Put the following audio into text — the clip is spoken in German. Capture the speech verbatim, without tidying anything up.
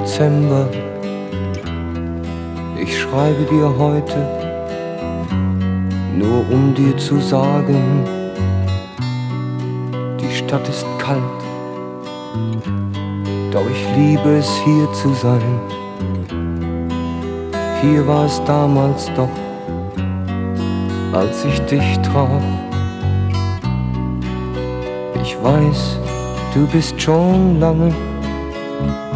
Dezember. Ich schreibe dir heute, nur um dir zu sagen, die Stadt ist kalt, doch ich liebe es hier zu sein. Hier war es damals doch, als ich dich traf. Ich weiß, du bist schon lange